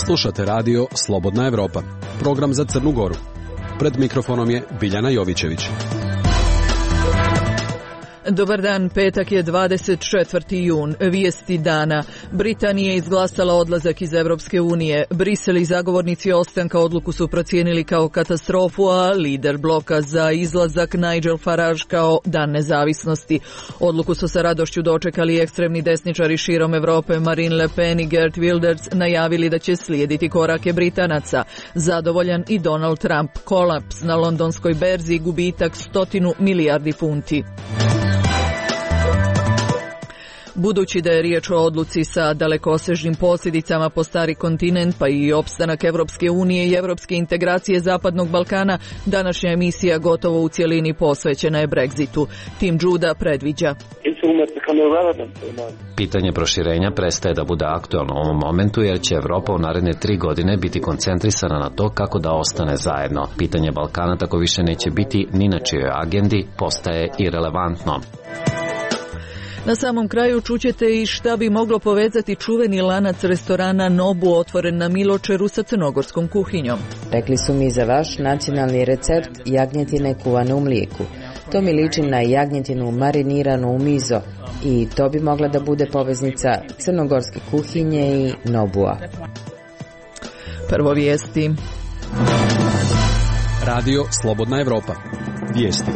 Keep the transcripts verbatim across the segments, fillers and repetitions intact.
Slušate radio Slobodna Evropa, program za Crnu Goru. Pred mikrofonom je Biljana Jovićević. Dobar dan, petak je dvadeset četvrti jun. Vijesti dana. Britanija je izglasala odlazak iz Evropske unije. Brisel i zagovornici ostanka odluku su procijenili kao katastrofu, a lider bloka za izlazak Nigel Farage kao dan nezavisnosti. Odluku su sa radošću dočekali ekstremni desničari širom Evrope. Marine Le Pen i Geert Wilders najavili da će slijediti korake Britanaca. Zadovoljan i Donald Trump. Kolaps na londonskoj berzi i gubitak stotinu milijardi funti. Budući da je riječ o odluci sa dalekosežnim posljedicama po stari kontinent, pa i opstanak Evropske unije i evropske integracije Zapadnog Balkana, današnja emisija gotovo u cjelini posvećena je Brexitu. Tim Juda predviđa. Pitanje proširenja prestaje da bude aktualno u ovom momentu jer će Evropa u naredne tri godine biti koncentrisana na to kako da ostane zajedno. Pitanje Balkana tako više neće biti ni na čijoj agendi, postaje irelevantno. Na samom kraju čućete i šta bi moglo povezati čuveni lanac restorana Nobu otvoren na Miločeru sa crnogorskom kuhinjom. Rekli su mi za vaš nacionalni recept jagnjetine kuvane u mlijeku. To mi liči na jagnjetinu mariniranu u mizo i to bi mogla da bude poveznica crnogorske kuhinje i Nobua. Prvo vijesti. Radio Slobodna Evropa. Vijesti.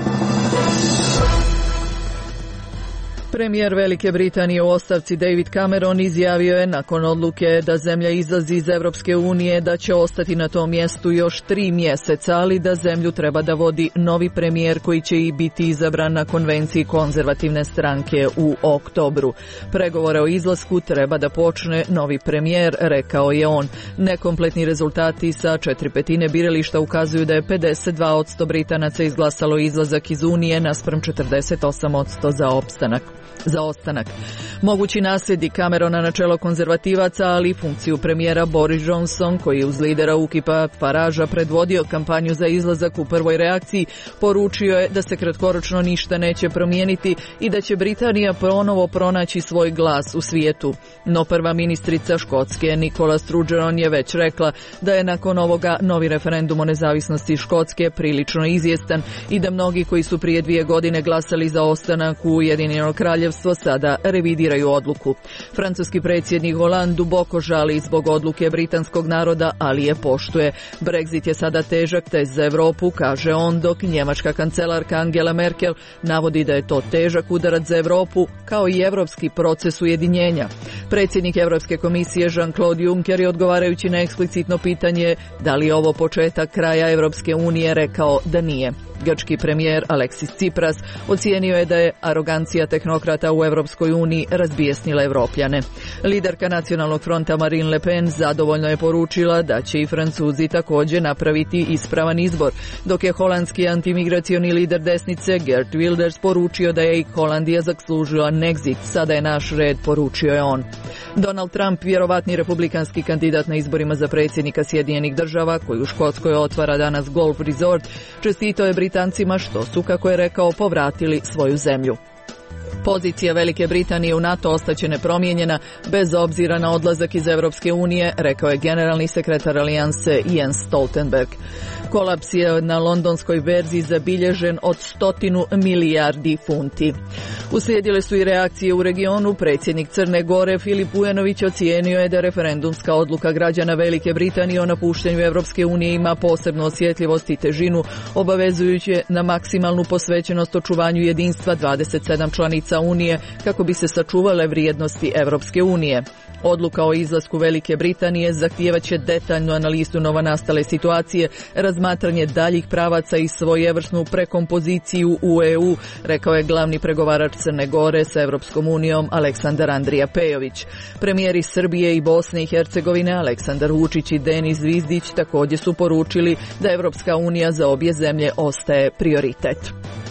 Premijer Velike Britanije u ostavci David Cameron izjavio je nakon odluke da zemlja izlazi iz Evropske unije da će ostati na tom mjestu još tri mjeseca, ali da zemlju treba da vodi novi premijer koji će i biti izabran na konvenciji konzervativne stranke u oktobru. Pregovore o izlasku treba da počne novi premijer, rekao je on. Nekompletni rezultati sa četiri petine birališta ukazuju da je pedeset dva posto Britanaca izglasalo izlazak iz Unije naspram četrdeset osam posto za opstanak. Za ostanak. Mogući nasljednik Camerona na čelo konzervativaca, ali i funkciju premijera Boris Johnson, koji je uz lidera Ukipa Faragea predvodio kampanju za izlazak, u prvoj reakciji poručio je da se kratkoročno ništa neće promijeniti i da će Britanija ponovo pronaći svoj glas u svijetu. No prva ministrica Škotske Nicola Sturgeon je već rekla da je nakon ovoga novi referendum o nezavisnosti Škotske prilično izvjestan i da mnogi koji su prije dvije godine glasali za ostanak u Ujedinjeno Kraljevstvo sada revidiraju odluku. Francuski predsjednik Hollande duboko žali zbog odluke britanskog naroda, ali je poštuje. Brexit je sada težak test za Europu, kaže on, dok njemačka kancelarka Angela Merkel navodi da je to težak udarac za Europu, kao i evropski proces ujedinjenja. Predsjednik Europske komisije Jean-Claude Juncker je odgovarajući na eksplicitno pitanje da li je ovo početak kraja Europske unije rekao da nije. Grčki premijer Alexis Tsipras ocijenio je da je arogancija tehnokrata u Europskoj uniji razbijesnila Evropljane. Liderka Nacionalnog fronta Marine Le Pen zadovoljno je poručila da će i Francuzi također napraviti ispravan izbor, dok je holandski antimigracioni lider desnice Geert Wilders poručio da je i Holandija zaslužila Nexit. Sada je naš red, poručio je on. Donald Trump, vjerovatni republikanski kandidat na izborima za predsjednika Sjedinjenih država, koji u Škotskoj otvara danas golf resort, čestitao je Britancima što su, kako je rekao, povratili svoju zemlju. Pozicija Velike Britanije u NATO ostaće nepromijenjena bez obzira na odlazak iz Evropske unije, rekao je generalni sekretar alijanse Jens Stoltenberg. Kolaps je na londonskoj berzi zabilježen od stotinu milijardi funti. Uslijedile su i reakcije u regionu. Predsjednik Crne Gore Filip Vujanović ocijenio je da referendumska odluka građana Velike Britanije o napuštanju Evropske unije ima posebnu osjetljivost i težinu, obavezujući na maksimalnu posvećenost očuvanju jedinstva dvadeset sedam članica Unije kako bi se sačuvale vrijednosti Evropske unije. Odluka o izlasku Velike Britanije zahtijevaće detaljnu analizu novonastale situacije, razmatranje daljih pravaca i svojevrsnu prekompoziciju u E U, rekao je glavni pregovarač Crne Gore sa Evropskom unijom Aleksandar Andrija Pejović. Premijeri Srbije i Bosne i Hercegovine Aleksandar Vučić i Denis Zvizdić također su poručili da Evropska unija za obje zemlje ostaje prioritet.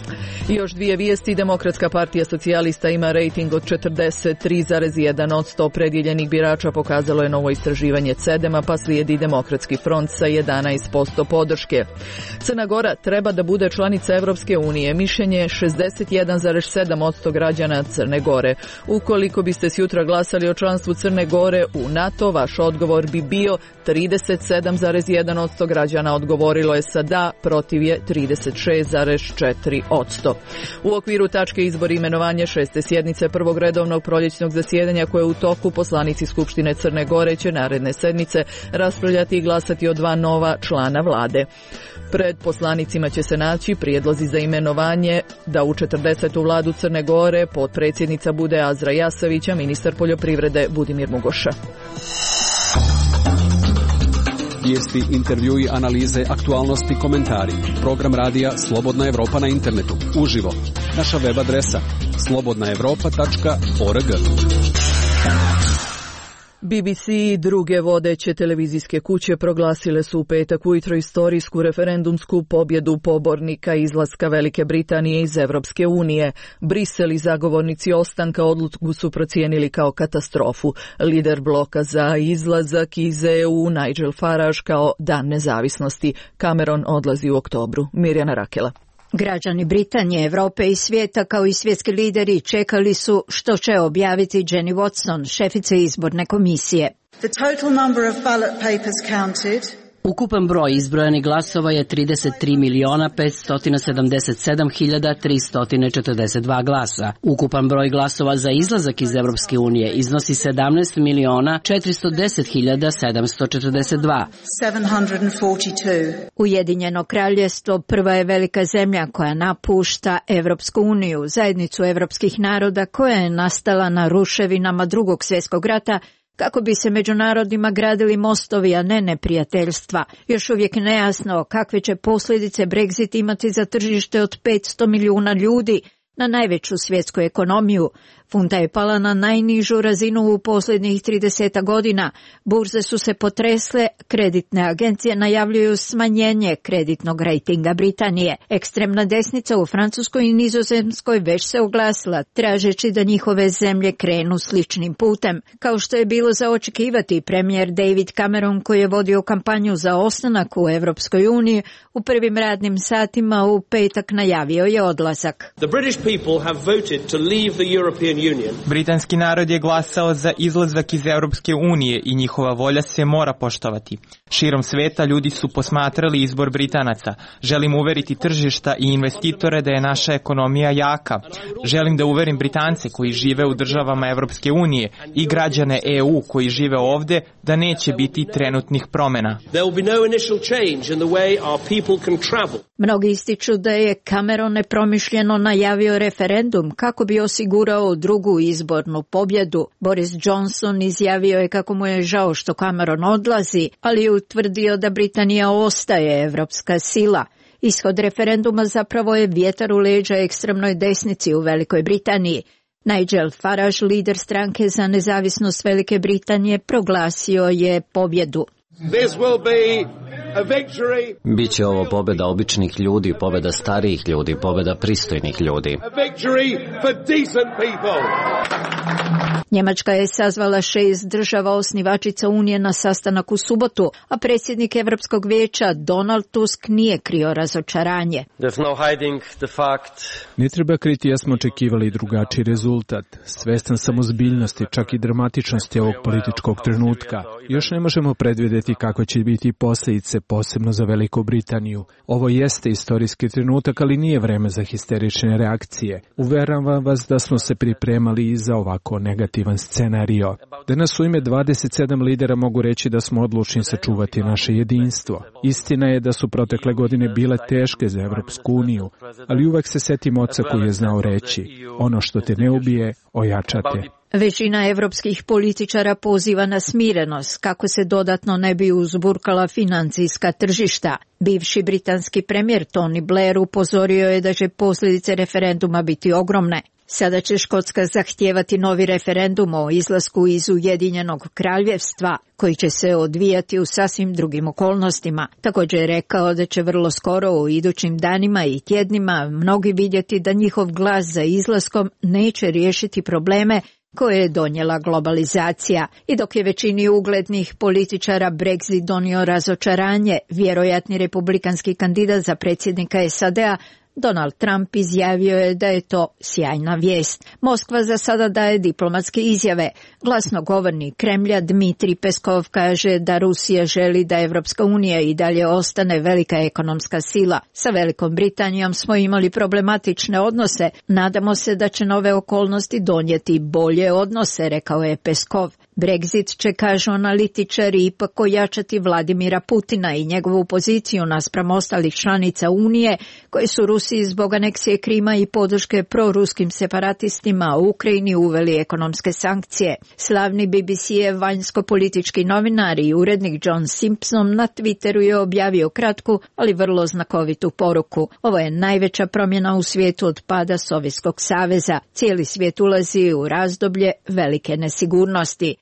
I još dvije vijesti. Demokratska partija socijalista ima rejting od četrdeset tri zarez jedan posto opredjeljenih birača, pokazalo je novo istraživanje Cedema, pa slijedi Demokratski front sa jedanaest posto podrške. Crna Gora treba da bude članica Evropske unije. Mišljenje je šezdeset jedan zarez sedam posto građana Crne Gore. Ukoliko biste sutra glasali o članstvu Crne Gore u NATO, vaš odgovor bi bio trideset sedam zarez jedan posto građana odgovorilo je sa da, protiv je trideset šest zarez četiri posto. U okviru tačke izbor i imenovanje šeste sjednice prvog redovnog proljećnog zasjedanja koje je u toku, poslanici Skupštine Crne Gore će naredne sedmice raspravljati i glasati o dva nova člana vlade. Pred poslanicima će se naći prijedlozi za imenovanje da u četrdesetu vladu Crne Gore potpredsjednica bude Azra Jasavić, a ministar poljoprivrede Budimir Mugoša. Vijesti, intervjui, analize, aktualnosti, komentari. Program radija Slobodna Evropa na internetu. Uživo. Naša web adresa slobodna evropa tačka org. B B C i druge vodeće televizijske kuće proglasile su u petak ujutro istorijsku referendumsku pobjedu pobornika izlaska Velike Britanije iz Evropske unije. Brisel i zagovornici ostanka odluku su procijenili kao katastrofu. Lider bloka za izlazak iz E U Nigel Farage kao dan nezavisnosti. Cameron odlazi u oktobru. Mirjana Rakela. Građani Britanije, Evrope i svijeta kao i svjetski lideri čekali su što će objaviti Jenny Watson, šefica izborne komisije. The total number of ballot papers counted. Ukupan broj izbrojanih glasova je trideset tri miliona petsto sedamdeset sedam hiljada tristo četrdeset dva glasa. Ukupan broj glasova za izlazak iz Evropske unije iznosi sedamnaest miliona četiristo deset hiljada sedamsto četrdeset dva. Ujedinjeno kraljevstvo prva je velika zemlja koja napušta Evropsku uniju, zajednicu evropskih naroda koja je nastala na ruševinama Drugog svjetskog rata, kako bi se među narodima gradili mostovi, a ne neprijateljstva. Još uvijek nejasno kakve će posljedice Brexit imati za tržište od petsto milijuna ljudi na najveću svjetsku ekonomiju. Funta je pala na najnižu razinu u posljednjih trideset godina. Burze su se potresle, kreditne agencije najavljuju smanjenje kreditnog rejtinga Britanije. Ekstremna desnica u Francuskoj i Nizozemskoj već se oglasila, tražeći da njihove zemlje krenu sličnim putem. Kao što je bilo za očekivati, premijer David Cameron, koji je vodio kampanju za ostanak u Evropskoj uniji, u prvim radnim satima u petak najavio je odlazak. The British people have voted to leave the European Union. Britanski narod je glasao za izlazak iz Europske unije i njihova volja se mora poštovati. Širom sveta ljudi su posmatrali izbor Britanaca. Želim uveriti tržišta i investitore da je naša ekonomija jaka. Želim da uverim Britance koji žive u državama Europske unije i građane E U koji žive ovdje da neće biti trenutnih promjena. There will be no initial change in the way our people can travel. Mnogi ističu da je Cameron nepromišljeno najavio referendum kako bi osigurao drugu izbornu pobjedu. Boris Johnson izjavio je kako mu je žao što Cameron odlazi, ali je utvrdio da Britanija ostaje evropska sila. Ishod referenduma zapravo je vjetar u leđa ekstremnoj desnici u Velikoj Britaniji. Nigel Farage, lider stranke za nezavisnost Velike Britanije, proglasio je pobjedu. This will be a victory. Biće ovo pobjeda običnih ljudi, pobjeda starijih ljudi, pobjeda pristojnih ljudi. A victory for decent people. Njemačka je sazvala šest država osnivačica Unije na sastanak u subotu, a predsjednik Europskog vijeća Donald Tusk nije krio razočaranje. No hiding the fact. Ne treba kriti, ja smo očekivali drugačiji rezultat. Svestan sam ozbiljnosti, čak i dramatičnosti ovog političkog trenutka. Još ne možemo predvidjeti kako će biti posljedice, posebno za Veliku Britaniju. Ovo jeste istorijski trenutak, ali nije vreme za histerične reakcije. Uveravam vas da smo se pripremali i za ovako negativan scenario. Danas u ime dvadeset sedam lidera mogu reći da smo odlučni sačuvati naše jedinstvo. Istina je da su protekle godine bile teške za Evropsku uniju, ali uvek se setim oca koji je znao reći: ono što te ne ubije, ojačate. Većina evropskih političara poziva na smirenost kako se dodatno ne bi uzburkala financijska tržišta. Bivši britanski premijer Tony Blair upozorio je da će posljedice referenduma biti ogromne. Sada će Škotska zahtijevati novi referendum o izlasku iz Ujedinjenog kraljevstva, koji će se odvijati u sasvim drugim okolnostima. Također je rekao da će vrlo skoro u idućim danima i tjednima mnogi vidjeti da njihov glas za izlaskom neće riješiti probleme koje je donijela globalizacija. I dok je većini uglednih političara Brexit donio razočaranje, vjerojatni republikanski kandidat za predsjednika S A D-a Donald Trump izjavio je da je to sjajna vijest. Moskva za sada daje diplomatske izjave. Glasnogovornik Kremlja Dmitrij Peskov kaže da Rusija želi da Evropska unija i dalje ostane velika ekonomska sila. Sa Velikom Britanijom smo imali problematične odnose. Nadamo se da će nove okolnosti donijeti bolje odnose, rekao je Peskov. Brexit će, kažu analitičari, ipak ojačati Vladimira Putina i njegovu poziciju naspram ostalih članica Unije, koje su Rusiji zbog aneksije Krima i podrške proruskim separatistima u Ukrajini uveli ekonomske sankcije. Slavni B B C-ev vanjsko-politički novinar i urednik John Simpson na Twitteru je objavio kratku, ali vrlo znakovitu poruku. Ovo je najveća promjena u svijetu od pada Sovjetskog saveza. Cijeli svijet ulazi u razdoblje velike nesigurnosti.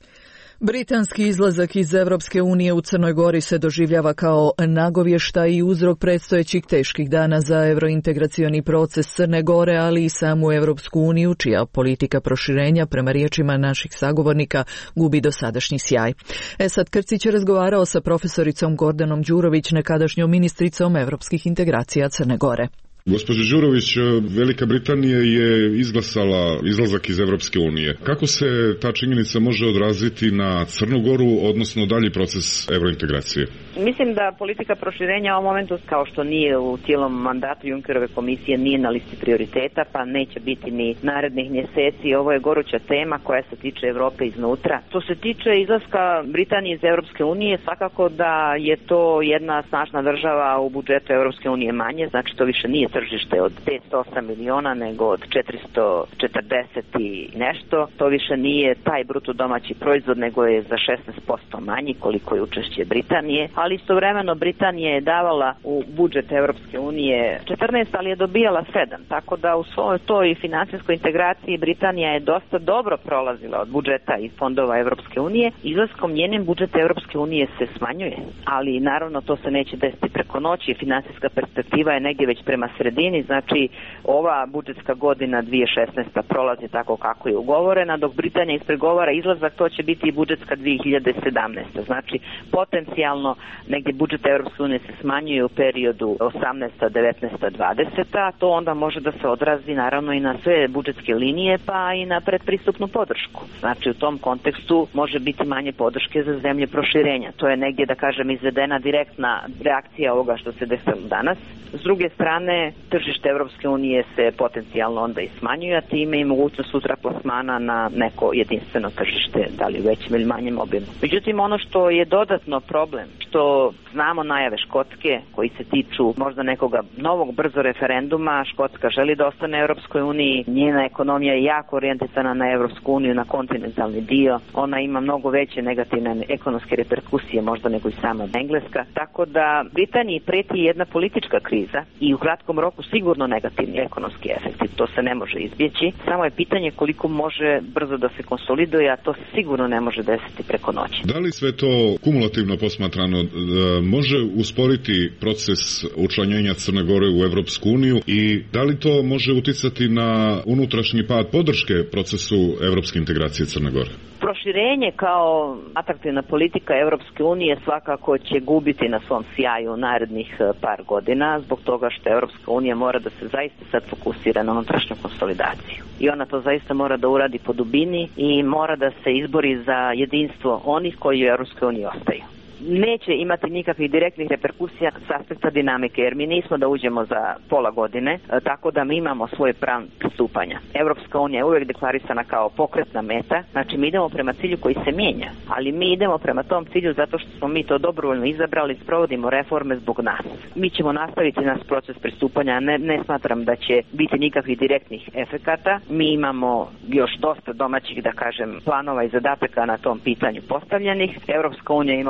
Britanski izlazak iz Evropske unije u Crnoj Gori se doživljava kao nagovještaj i uzrok predstojećih teških dana za eurointegracioni proces Crne Gore, ali i samu Evropsku uniju, čija politika proširenja, prema riječima naših sagovornika, gubi dosadašnji sjaj. Esad Krcić je razgovarao sa profesoricom Gordanom Đurović, nekadašnjom ministricom evropskih integracija Crne Gore. Gospođo Đurović, Velika Britanija je izglasala izlazak iz Evropske unije. Kako se ta činjenica može odraziti na Crnu Goru, odnosno dalji proces eurointegracije? Mislim da politika proširenja u ovom momentu, kao što nije u cijelom mandatu Junckerove komisije, nije na listi prioriteta, pa neće biti ni narednih mjeseci. Ovo je goruća tema koja se tiče Europe iznutra. Što se tiče izlaska Britanije iz Evropske unije, svakako da je to jedna snažna država u budžetu Evropske unije manje, znači to više nije tržište od petsto osam miliona nego od četiristo četrdeset i nešto. To više nije taj bruto domaći proizvod, nego je za šesnaest posto manji koliko je učešće Britanije, ali istovremeno Britanija je davala u budžet Evropske unije četrnaest, ali je dobijala sedam, tako da u svojoj toj financijskoj integraciji Britanija je dosta dobro prolazila od budžeta i fondova Evropske unije. Izlaskom njenim budžet Evropske unije se smanjuje, ali naravno to se neće desiti preko noći. Financijska perspektiva je negdje već prema sredini, znači ova budžetska godina dvije tisuće šesnaesta prolazi tako kako je ugovorena, dok Britanija ispregovara izlazak, to će biti i budžetska dvije hiljade sedamnaesta. Znači potencijalno negdje budžet Evropske unije se smanjuje u periodu osamnaesta, devetnaesta, dvadeseta. To onda može da se odrazi naravno i na sve budžetske linije, pa i na predpristupnu podršku. Znači u tom kontekstu može biti manje podrške za zemlje proširenja. To je negdje, da kažem, izvedena direktna reakcija ovoga što se desilo danas. S druge strane, tržište Evropske unije se potencijalno onda i smanjuje, a time i mogućnost sutra plasmana na neko jedinstveno tržište, da li u većem ili manjem obimu. Međutim, ono što je dodatno problem, što znamo najave Škotske koji se tiču možda nekoga novog brzo referenduma. Škotska želi da ostane u Evropskoj uniji, njena ekonomija je jako orijentisana na Evropsku uniju, na kontinentalni dio. Ona ima mnogo veće negativne ekonomske reperkusije možda nego i sama Engleska. Tako da Britaniji preti jedna politička kriza i u kratkom roku sigurno negativni ekonomski efekti. To se ne može izbjeći. Samo je pitanje koliko može brzo da se konsoliduje, a to se sigurno ne može desiti preko noći. Da li sve to kumulativno posmatrano može usporiti proces učlanjenja Crne Gore u Evropsku uniju i da li to može uticati na unutrašnji pad podrške procesu evropske integracije Crne Gore? Proširenje kao atraktivna politika Evropske unije svakako će gubiti na svom sjaju narednih par godina, zbog toga što Evropska unija mora da se zaista sad fokusira na unutrašnju konsolidaciju. I ona to zaista mora da uradi po dubini i mora da se izbori za jedinstvo onih koji u Evropskoj uniji ostaju. Neće imati nikakvih direktnih reperkusija s aspekta dinamike, jer mi nismo da uđemo za pola godine, tako da mi imamo svoje plan pristupanja. Evropska unija je uvijek deklarisana kao pokretna meta, znači mi idemo prema cilju koji se mijenja, ali mi idemo prema tom cilju zato što smo mi to dobrovoljno izabrali, sprovodimo reforme zbog nas. Mi ćemo nastaviti naš proces pristupanja, ne, ne smatram da će biti nikakvih direktnih efekata. Mi imamo još dosta domaćih, da kažem, planova i zadataka na tom pitanju postavljenih. Evropska unija ima očekivanja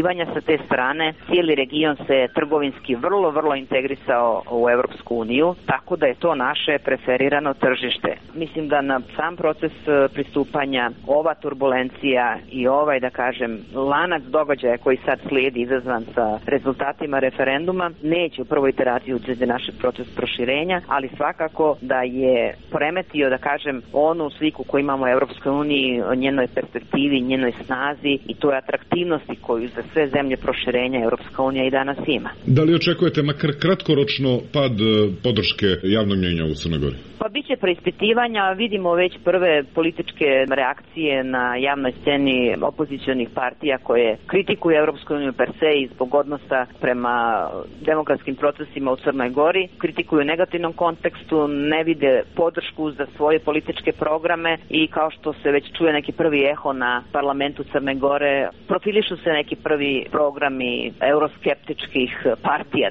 preispitivanja sa te strane. Cijeli region se trgovinski vrlo, vrlo integrisao u Evropsku uniju, tako da je to naše preferirano tržište. Mislim da na sam proces pristupanja ova turbulencija i ovaj, da kažem, lanac događaja koji sad slijedi izazvan sa rezultatima referenduma neće u prvoj iteraciji uđeti naš proces proširenja, ali svakako da je poremetio, da kažem, onu sliku koju imamo u Evropskoj uniji, o njenoj perspektivi, njenoj snazi i toj atraktivnosti koju za sve zemlje proširenja Evropska unija i danas ima. Da li očekujete makar kratkoročno pad podrške javnog mnjenja u Crnoj Gori? Pa biće preispitivanja, vidimo već prve političke reakcije na javnoj sceni opozicionih partija koje kritikuju Evropsku uniju per se i zbog odnosa prema demokratskim procesima u Crnoj Gori, kritikuju u negativnom kontekstu, ne vide podršku za svoje političke programe i kao što se već čuje neki prvi eho na parlamentu Crne Gore, profilišu se neki prvi programi euroskeptičkih partija.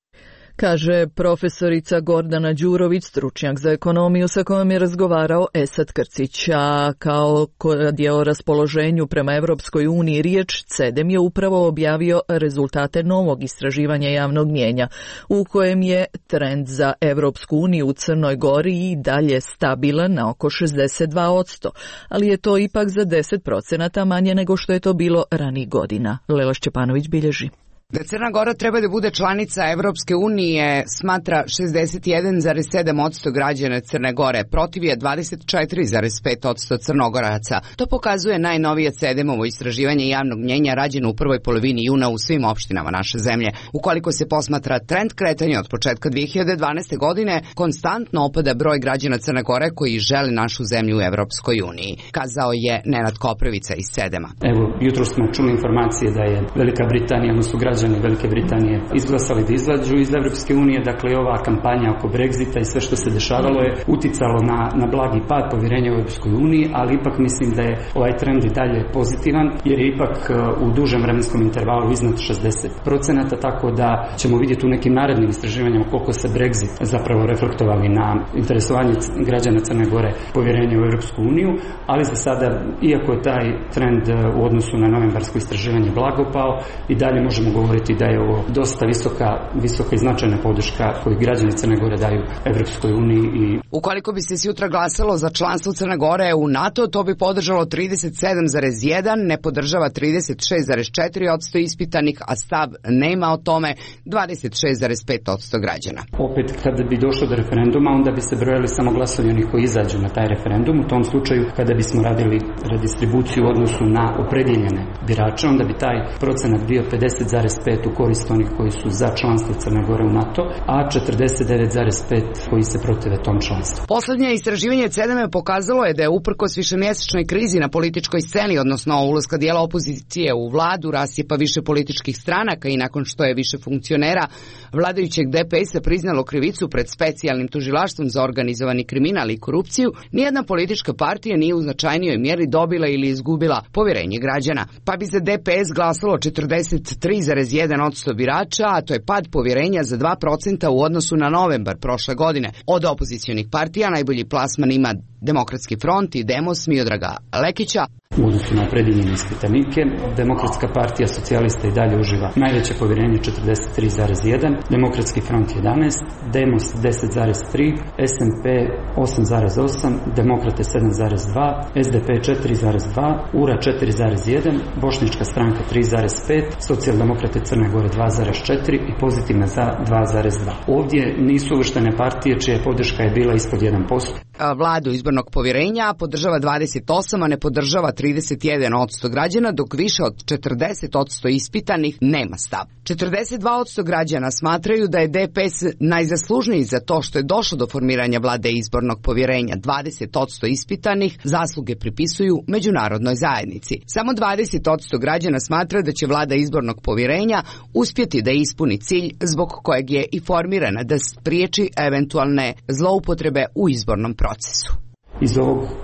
Kaže profesorica Gordana Đurović, stručnjak za ekonomiju sa kojom je razgovarao Esad Krcić. A kao kad je o raspoloženju prema Evropskoj uniji riječ, CEDEM je upravo objavio rezultate novog istraživanja javnog mnijenja, u kojem je trend za Evropsku uniju u Crnoj Gori i dalje stabilan na oko šezdeset dva posto, ali je to ipak za deset procenata manje nego što je to bilo ranijih godina. Lela Šćepanović bilježi. Da Crna Gora treba da bude članica Evropske unije smatra šezdeset jedan zarez sedam posto građana Crne Gore, protiv je dvadeset četiri zarez pet posto Crnogoraca. To pokazuje najnovije CEDEM-ovo istraživanje javnog mnjenja rađeno u prvoj polovini juna u svim opštinama naše zemlje. Ukoliko se posmatra trend kretanja od početka dve hiljade dvanaeste. godine, konstantno opada broj građana Crne Gore koji žele našu zemlju u Evropskoj uniji, kazao je Nenad Koprivica iz CEDEM-a. Evo, jutro smo čuli informacije da je Velika Britanija, odnosno građani Velike Britanije izglasali da izađu iz Evropske unije, dakle ova kampanja oko Brexita i sve što se dešavalo je uticalo na, na blagi pad povjerenja u Evropskoj uniji, ali ipak mislim da je ovaj trend i dalje pozitivan, jer je ipak u dužem vremenskom intervalu iznad šezdeset procenata, tako da ćemo vidjeti u nekim narednim istraživanjima koliko se Brexit zapravo reflektovali na interesovanje građana Crne Gore povjerenja u Evropsku uniju, ali za sada, iako je taj trend u odnosu na novembarsko istraživanje blago pao, i dalje možemo govoriti da je ovo dosta visoka, visoka i značajna podrška koju građani Crne Gore daju Evropskoj uniji. I... Ukoliko bi se sutra glasalo za članstvo Crne Gore u NATO, to bi podržalo trideset sedam zarez jedan, ne podržava trideset šest zarez četiri posto ispitanih, a stav nema o tome dvadeset šest zarez pet posto građana. Opet, kada bi došlo do referenduma, onda bi se brojali samo glasovi onih koji izađu na taj referendum. U tom slučaju, kada bismo radili redistribuciju u odnosu na opredjeljene birače, onda bi taj procenat bio pedeset zarez pet u korist onih koji su za članstvo Crne Gore u NATO, a četrdeset devet zarez pet koji se protive tom članstvu. Poslednje istraživanje CEDEM-a pokazalo je da je uprkos višemjesečnoj krizi na političkoj sceni, odnosno ulaska dijela opozicije u vladu, rascijepa više političkih stranaka i nakon što je više funkcionera vladajućeg D P S-a priznalo krivicu pred specijalnim tužilaštvom za organizovani kriminal i korupciju, nijedna politička partija nije u značajnijoj mjeri dobila ili izgubila povjerenje građana. Pa bi za D P S glasalo četrdeset tri zarez jedan posto birača, a to je pad povjerenja za dva procenta u odnosu na novembar prošle godine. Od opozicionih partija najbolji plasman ima Demokratski front i Demos Miodraga Lekića. U odnosu na opredjeljene ispitanike, Demokratska partija socijalista i dalje uživa najveće povjerenje četrdeset tri zarez jedan, Demokratski front jedanaest, Demos deset zarez tri, S N P osam zarez osam, Demokrate sedam zarez dva, S D P četiri zarez dva, U R A četiri zarez jedan, Bošnjačka stranka tri zarez pet, Socijaldemokrate Crne Gore dva zarez četiri i Pozitivna za dva zarez dva. Ovdje nisu uvrštene partije čija podrška je bila ispod jedan posto. Vladu izbornog povjerenja podržava dvadeset osam, a ne podržava trideset jedan posto građana, dok više od četrdeset posto ispitanih nema stav. četrdeset dva posto građana smatraju da je D P S najzaslužniji za to što je došlo do formiranja vlade izbornog povjerenja. dvadeset posto ispitanih zasluge pripisuju međunarodnoj zajednici. Samo dvadeset posto građana smatra da će vlada izbornog povjerenja uspjeti da ispuni cilj zbog kojeg je i formirana, da spriječi eventualne zloupotrebe u izbornom procesu. Iz ovog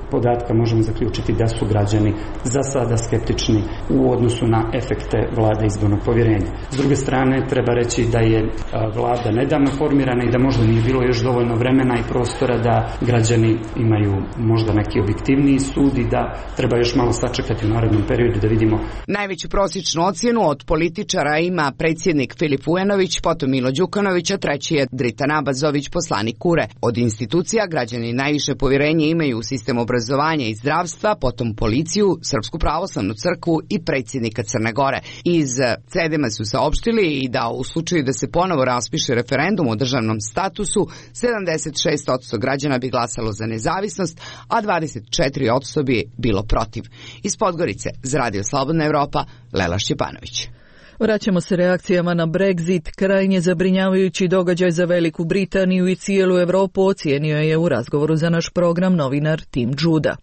podatka možemo zaključiti da su građani za sada skeptični u odnosu na efekte vlade izbornog povjerenja. S druge strane, treba reći da je vlada nedavno formirana i da možda nije bilo još dovoljno vremena i prostora da građani imaju možda neki objektivniji sud i da treba još malo sačekati u narednom periodu da vidimo. Najveću prosječnu ocjenu od političara ima predsjednik Filip Vujanović, potom Milo Đukanović, a treći je Dritan Abazović, poslanik Kure. Od institucija građani najviše povjerenje imaju u sistem obrazovanja i zdravstva, potom policiju, Srpsku pravoslavnu crkvu i predsjednika Crne Gore. Iz Cedema su saopštili i da u slučaju da se ponovo raspiše referendum o državnom statusu, sedamdeset šest posto građana bi glasalo za nezavisnost, a dvadeset četiri posto bi bilo protiv. Iz Podgorice, za Radio Slobodna Evropa, Lela Šćepanović. Vraćamo se reakcijama na Brexit. Krajnje zabrinjavajući događaj za Veliku Britaniju i cijelu Europu ocijenio je u razgovoru za naš program novinar Tim Juda.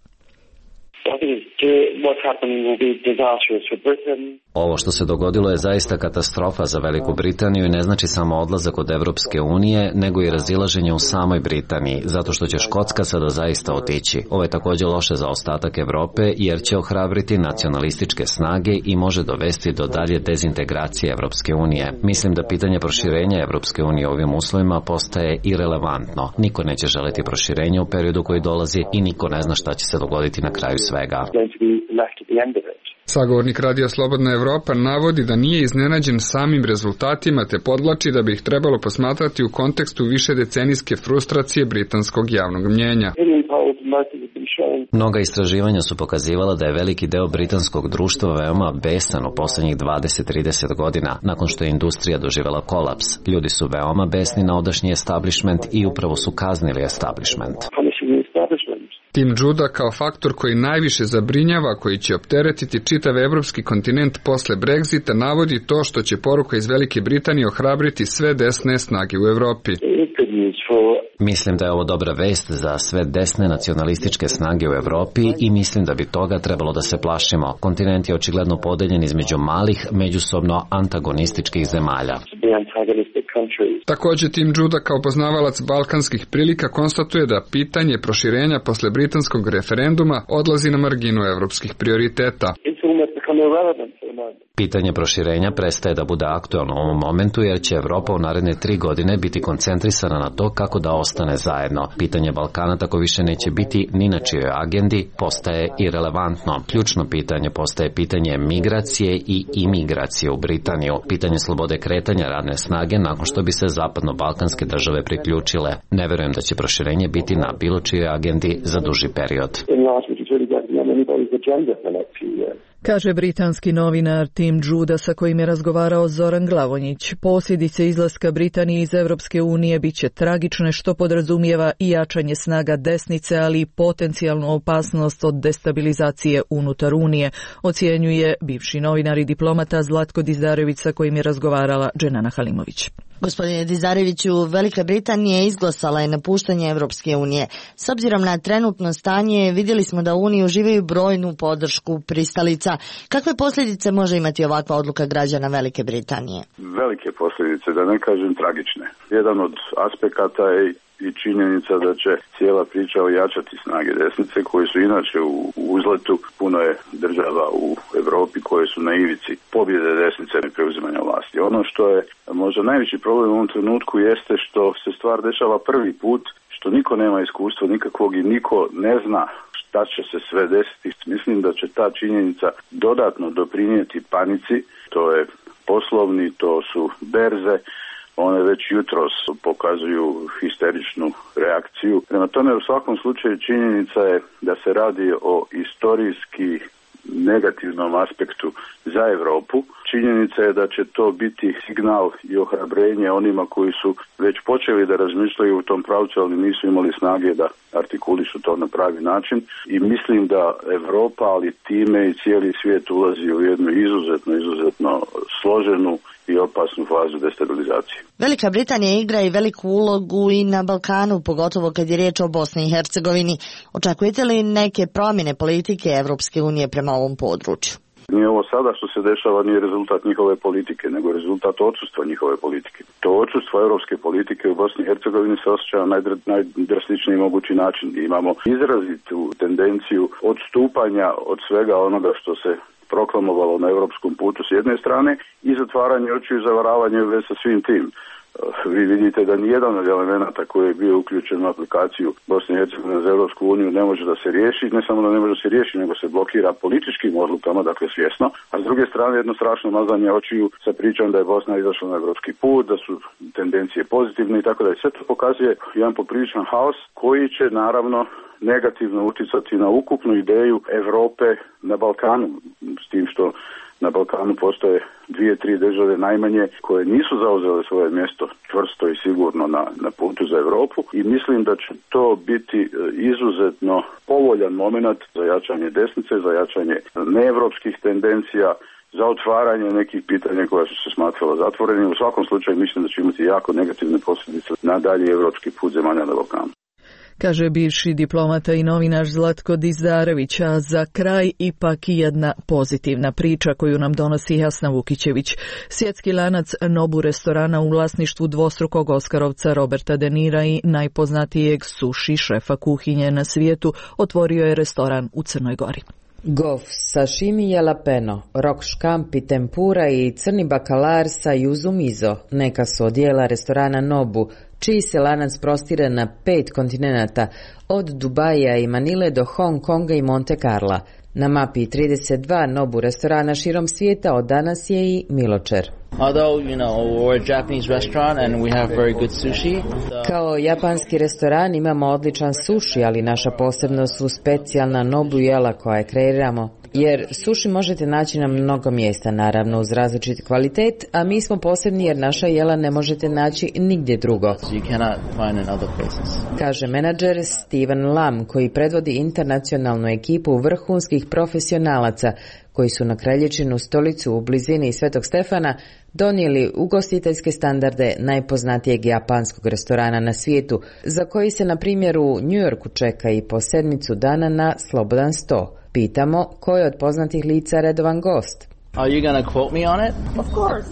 Ovo što se dogodilo je zaista katastrofa za Veliku Britaniju i ne znači samo odlazak od Evropske unije, nego i razilaženje u samoj Britaniji, zato što će Škotska sada zaista otići. Ovo je također loše za ostatak Evrope, jer će ohrabriti nacionalističke snage i može dovesti do dalje dezintegracije Evropske unije. Mislim da pitanje proširenja Evropske unije u ovim uslovima postaje irelevantno. Niko neće želiti proširenje u periodu koji dolazi i niko ne zna šta će se dogoditi na kraju svega. Sagovornik Radija Slobodna Evropa navodi da nije iznenađen samim rezultatima te podvlači da bi ih trebalo posmatrati u kontekstu višedecenijske frustracije britanskog javnog mnjenja. Mnoga istraživanja su pokazivala da je veliki deo britanskog društva veoma besan u posljednjih dvadeset do trideset godina, nakon što je industrija doživjela kolaps. Ljudi su veoma besni na odašnji establishment i upravo su kaznili establishment. Tim Juda kao faktor koji najviše zabrinjava, koji će opteretiti čitav evropski kontinent posle Brexita, navodi to što će poruka iz Velike Britanije ohrabriti sve desne snage u Evropi. Mislim da je ovo dobra vest za sve desne nacionalističke snage u Evropi i mislim da bi toga trebalo da se plašimo. Kontinent je očigledno podeljen između malih, međusobno antagonističkih zemalja. Također Tim Juda kao poznavalac balkanskih prilika konstatuje da pitanje proširenja posle britanskog referenduma odlazi na marginu evropskih prioriteta. Pitanje proširenja prestaje da bude aktualno u ovom momentu jer će Evropa u naredne tri godine biti koncentrisana na to kako da ostane zajedno. Pitanje Balkana tako više neće biti ni na čijoj agendi, postaje irelevantno. Ključno pitanje postaje pitanje migracije i imigracije u Britaniju. Pitanje slobode kretanja radne snage nakon što bi se zapadno-balkanske države priključile. Ne verujem da će proširenje biti na bilo čijoj agendi za duži period. Kaže britanski novinar Tim Juda sa kojim je razgovarao Zoran Glavonjić. Posljedice izlaska Britanije iz Evropske unije bit će tragične, što podrazumijeva i jačanje snaga desnice, ali i potencijalnu opasnost od destabilizacije unutar Unije, ocjenjuje bivši novinar i diplomata Zlatko Dizdarević sa kojim je razgovarala Dženana Halimović. Gospodine Dizareviću, Velika Britanija izglasala je napuštanje Evropske unije. S obzirom na trenutno stanje, vidjeli smo da u Uniji uživaju brojnu podršku pristalica. Kakve posljedice može imati ovakva odluka građana Velike Britanije? Velike posljedice, da ne kažem tragične. Jedan od aspekata je i činjenica da će cijela priča ojačati snage desnice koje su inače u uzletu. Puno je država u Europi koje su na ivici pobjede desnice i preuzimanja vlasti. Ono što je možda najveći problem u ovom trenutku jeste što se stvar dešava prvi put, što niko nema iskustva nikakvog i niko ne zna šta će se sve desiti. Mislim da će ta činjenica dodatno doprinijeti panici. To je poslovni, to su berze. One već jutros pokazuju histeričnu reakciju. Prema tome, u svakom slučaju činjenica je da se radi o istorijski negativnom aspektu za Europu. Činjenica je da će to biti signal i ohrabrenje onima koji su već počeli da razmišljaju u tom pravcu, ali nisu imali snage da artikulišu to na pravi način. I mislim da Europa, ali time i cijeli svijet ulazi u jednu izuzetno, izuzetno složenu i opasnu fazu destabilizacije. Velika Britanija igra i veliku ulogu i na Balkanu, pogotovo kad je riječ o Bosni i Hercegovini. Očekujete li neke promjene politike Evropske unije prema ovom području? Nije ovo sada što se dešava, nije rezultat njihove politike, nego rezultat odsustva njihove politike. To odsustvo europske politike u Bosni i Hercegovini se osjeća na najdrastičniji mogući način. Imamo izrazitu tendenciju odstupanja od svega onoga što se proklamovalo na europskom putu s jedne strane i zatvaranje očiju i zavaravanje u vezi sa svim tim. Vi vidite da nijedan od elemenata koji je bio uključen u aplikaciju Bosne i Hercegovine za Europsku uniju ne može da se riješi, ne samo da ne može da se riješi, nego se blokira političkim odlukama, dakle svjesno, a s druge strane jedno strašno mazanje očiju sa pričom da je Bosna izašla na europski put, da su tendencije pozitivne i tako dalje. Sve to pokazuje jedan popriličan haos koji će naravno negativno utjecati na ukupnu ideju Europe na Balkanu, s tim što na Balkanu postoje dvije, tri države najmanje koje nisu zauzele svoje mjesto čvrsto i sigurno na, na putu za Europu i mislim da će to biti izuzetno povoljan moment za jačanje desnice, za jačanje neevropskih tendencija, za otvaranje nekih pitanja koja su se smatrala zatvorenim. U svakom slučaju mislim da će imati jako negativne posljedice na dalji evropski put zemalja na Balkanu. Kaže bivši diplomata i novinaš Zlatko Dizarević, a za kraj ipak jedna pozitivna priča koju nam donosi Jasna Vukićević. Svjetski lanac Nobu restorana u vlasništvu dvostrukog Oskarovca Roberta De Nira i najpoznatijeg suši šefa kuhinje na svijetu otvorio je restoran u Crnoj Gori. Gof, sashimi jalapeno, rok škampi, tempura i crni bakalar sa yuzu mizo neka su odjela restorana Nobu, čiji se lanac prostire na pet kontinenata, od Dubaja i Manile do Hong Konga i Monte Carla. Na mapi trideset dva Nobu restorana širom svijeta od danas je i Miločer. Although, you know, we're a Japanese restaurant and we have very good sushi. Kao japanski restoran imamo odličan sushi, ali naša posebnost su specijalna Nobu jela koje kreiramo. Jer sushi možete naći na mnogo mjesta, naravno uz različit kvalitet, a mi smo posebni jer naša jela ne možete naći nigdje drugo. Kaže menadžer Steven Lam, koji predvodi internacionalnu ekipu vrhunskih profesionalaca koji su na Kralječinu stolicu u blizini Svetog Stefana donijeli ugostiteljske standarde najpoznatijeg japanskog restorana na svijetu, za koji se na primjer u New Yorku čeka i po sedmicu dana na slobodan sto. Pitamo ko je od poznatih lica redovan gost. Are you gonna quote me on it? Of course.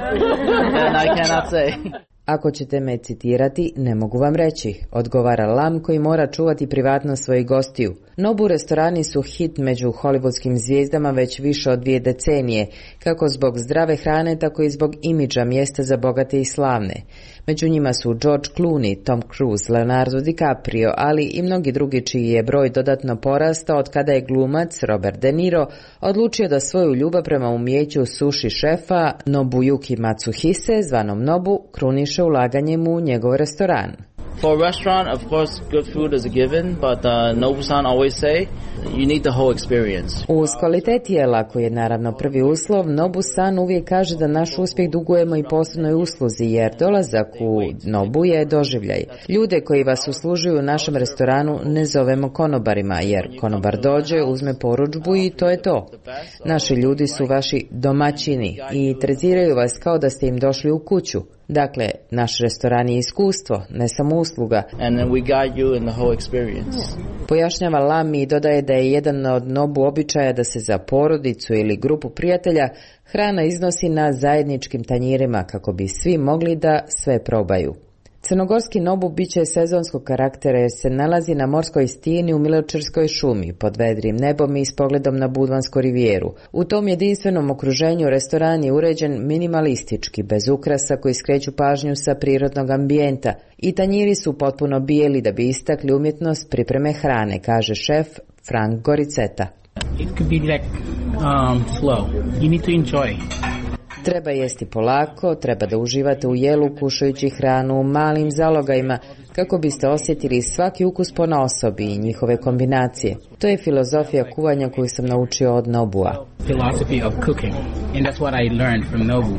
And I cannot say. Ako ćete me citirati, ne mogu vam reći, odgovara Lam koji mora čuvati privatnost svojih gostiju. Nobu restorani su hit među hollywoodskim zvijezdama već više od dvije decenije, kako zbog zdrave hrane, tako i zbog imidža mjesta za bogate i slavne. Među njima su George Clooney, Tom Cruise, Leonardo DiCaprio, ali i mnogi drugi čiji je broj dodatno porastao od kada je glumac Robert De Niro odlučio da svoju ljubav prema umjeću sushi šefa Nobuyuki Matsuhise, zvanom Nobu, kruniše ulaganjem u njegov restoran. For a restaurant, of course, good food is a given, but uh, Nobu-san always say you need the whole experience. Uz kvalitet jela, koji je naravno prvi uslov, Nobu-san uvijek kaže da naš uspjeh dugujemo i posebnoj usluzi, jer dolazak u Nobu je doživljaj. Ljude koji vas uslužuju u našem restoranu ne zovemo konobarima, jer konobar dođe, uzme porudžbu i to je to. Naši ljudi su vaši domaćini i tretiraju vas kao da ste im došli u kuću. Dakle, naš restoran je iskustvo, ne samo usluga. And then we guide you in the whole experience. Pojašnjava Lam i dodaje da je jedan od Nobu običaja da se za porodicu ili grupu prijatelja hrana iznosi na zajedničkim tanjirima kako bi svi mogli da sve probaju. Crnogorski Nobu bit će sezonskog karaktera jer se nalazi na morskoj stijeni u Miločerskoj šumi pod vedrim nebom i s pogledom na Budvansku rivijeru. U tom jedinstvenom okruženju restoran je uređen minimalistički, bez ukrasa koji skreću pažnju sa prirodnog ambijenta i tanjiri su potpuno bijeli da bi istakli umjetnost pripreme hrane, kaže šef Frank Goriceta. It could be like um, slow. You need to enjoy. Treba jesti polako, treba da uživate u jelu kušajući hranu u malim zalogajima kako biste osjetili svaki ukus ponaosob i njihove kombinacije. To je filozofija kuvanja koju sam naučio od Nobua. Philosophy of cooking, and that's what I learned from Nobu.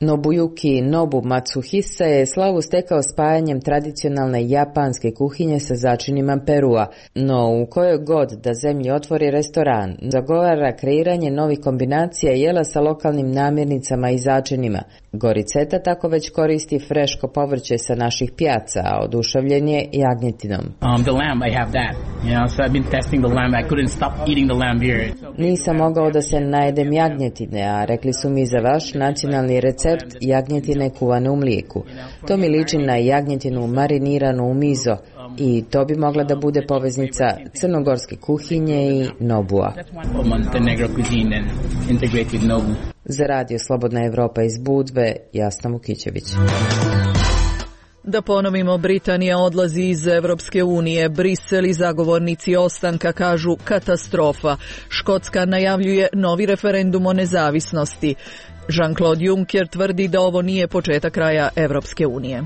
Nobuyuki Nobu Matsuhisa je slavu stekao spajanjem tradicionalne japanske kuhinje sa začinima Perua, no u kojoj god da zemlji otvori restoran, zagovara kreiranje novih kombinacija jela sa lokalnim namirnicama i začinima. Goriceta tako već koristi freško povrće sa naših pijaca, a oduševljen je jagnjetinom. Um, the lamb, I have that. You know, so I've been testing the lamb. I couldn't stop eating the lamb here. Nisam mogao da se najedem jagnjetine, a rekli su mi za vaš nacionalni recept jagnjetine kuvane u mlijeku. To mi liči na jagnjetinu mariniranu u mizo i to bi mogla da bude poveznica crnogorske kuhinje i Nobua. Za radio Slobodna Evropa iz Budve, Jasna Vukićević. Da ponovimo, Britanija odlazi iz Evropske unije. Brisel i zagovornici ostanka kažu katastrofa. Škotska najavljuje novi referendum o nezavisnosti. Jean-Claude Juncker tvrdi da ovo nije početak kraja Evropske unije.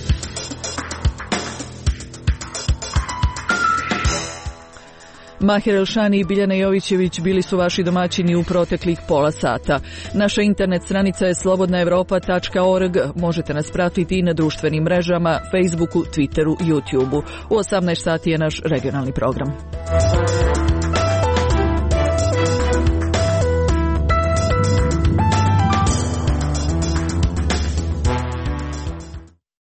Mahir Elšani i Biljana Jovićević bili su vaši domaćini u proteklih pola sata. Naša internet stranica je slobodna evropa tačka org. Možete nas pratiti i na društvenim mrežama, Facebooku, Twitteru, YouTubeu. U osamnaest sati je naš regionalni program.